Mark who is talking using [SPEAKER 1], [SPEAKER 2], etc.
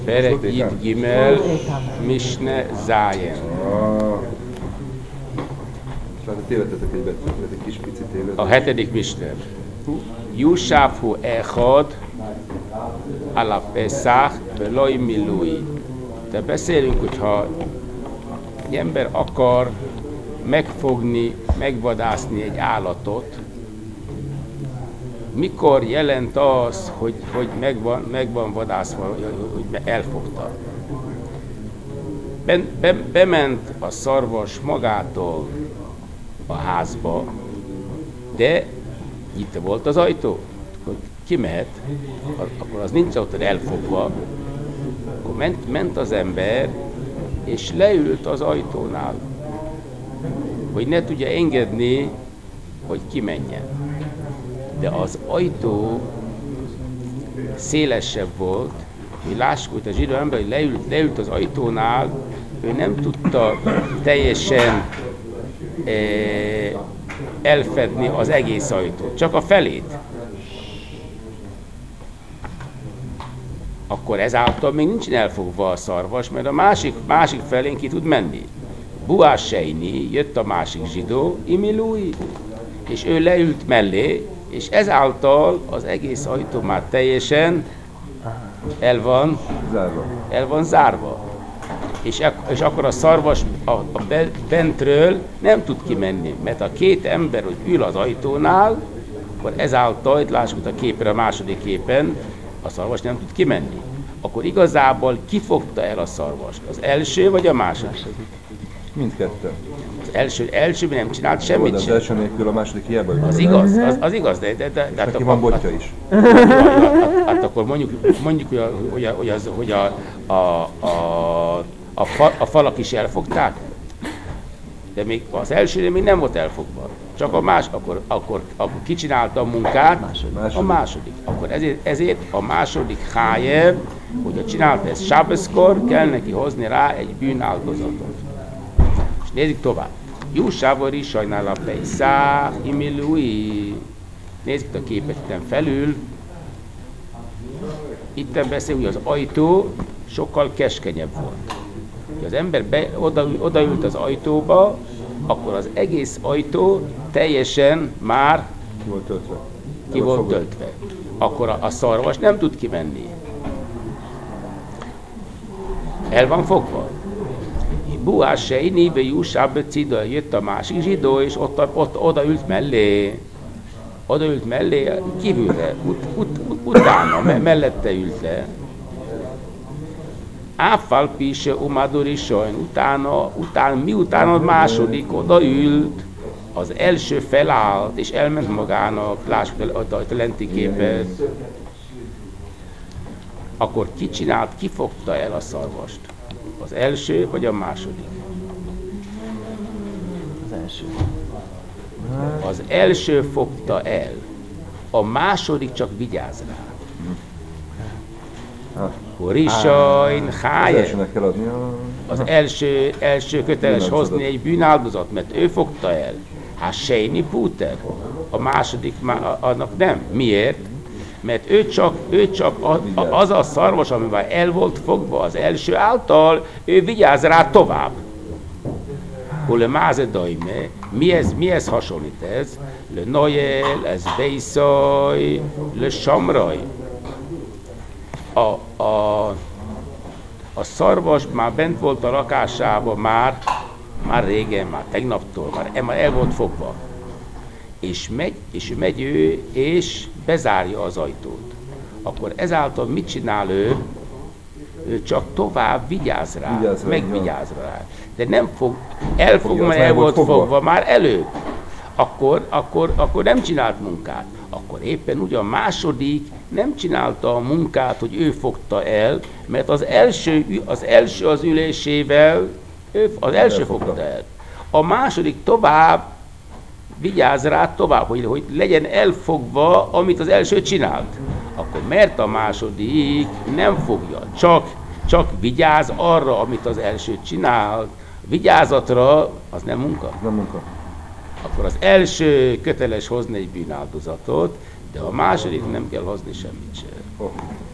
[SPEAKER 1] Perek Yid Gimel, Misne Zayen.
[SPEAKER 2] Tévedtetek egy betűt, ez egy kis pici tévedés.
[SPEAKER 1] A hetedik Misne. Yushafu Echad ala Pesach veloi milui. De beszélünk, hogyha egy ember akar megfogni, megvadászni egy állatot, mikor jelent az, hogy megvan vadászva, hogy elfogta. Bement a szarvas magától a házba, de itt volt az ajtó, hogy kimehet, akkor az nincs ott elfogva, akkor ment az ember, és leült az ajtónál, hogy ne tudja engedni, hogy kimenjen. De az ajtó szélesebb volt, hogy lássuk, hogy a zsidó ember leült az ajtónál, ő nem tudta teljesen elfedni az egész ajtót, csak a felét. Akkor ezáltal még nincsen elfogva a szarvas, mert a másik felén ki tud menni. Buás Seini, jött a másik zsidó, Imilui, és ő leült mellé, és ezáltal az egész ajtó már teljesen el van zárva. És akkor a szarvas bentről nem tud kimenni, mert a két ember, hogy ül az ajtónál, akkor ezáltal, lássuk a képre, a második képen, a szarvas nem tud kimenni. Akkor igazából ki fogta el a szarvast? Az első vagy a második?
[SPEAKER 2] Mindkettő.
[SPEAKER 1] Az első nem csinált semmit
[SPEAKER 2] sem. Az első nélkül a második hiába.
[SPEAKER 1] Az igaz, de
[SPEAKER 2] hát neki van botja is.
[SPEAKER 1] Hát akkor mondjuk hogy a falak is elfogták, de még az elsőre még nem volt elfogva. Csak akkor kicsinálta a munkát a második. Akkor ezért a második hájev, hogyha csinálta ezt sábeszkor, kell neki hozni rá egy bűnáldozatot. És nézzük tovább. Júsávori sajnál a Pesach imilui. Nézzük a képet itten felül. Itten beszélünk, hogy az ajtó sokkal keskenyebb volt. Ha az ember odaült az ajtóba, akkor az egész ajtó teljesen már ki volt töltve. Akkor a szarvas nem tud kimenni. El van fogva. Buás Seini, be Júsáb Cida, jött a másik zsidó, és ott odaült mellé. Odaült mellé, kívülre, utána, mellette ült le. Áfal pise umadori sajn, miután a második odaült, az első felállt, és elment magának, lássuk a lenti képet. Akkor ki fogta el a szarvast? Az első vagy a második?
[SPEAKER 3] Az első.
[SPEAKER 1] Az első fogta el, a második csak vigyáz rá. Horisajn, háje. Az első köteles hozni egy bűnáldozat, mert ő fogta el. Hát Seini Puter. A második annak nem. Miért? Mert ő csak az a szarvas, amivel el volt fogva az első által, ő vigyáz rá tovább. Hol máze daime, mihez hasonlít ez? Le Noel, ez Beiszaj, le Samraj. A szarvas már bent volt a lakásában már régen, már tegnaptól, már el volt fogva. És megy ő, és bezárja az ajtót. Akkor ezáltal mit csinál ő? Ő csak tovább vigyáz rá, megvigyáz rá. De nem fog, mert el volt fogva már előbb. Akkor nem csinált munkát. Akkor éppen ugye a második nem csinálta a munkát, hogy ő fogta el, mert az első az ülésével, az első fogta el. A második tovább vigyáz rá tovább, hogy legyen elfogva, amit az első csinált. Akkor mert a második nem fogja, csak vigyáz arra, amit az első csinált. Vigyázatra az nem munka?
[SPEAKER 2] Nem munka.
[SPEAKER 1] Akkor az első köteles hozni egy bűnáldozatot, de a második nem kell hozni semmit sem.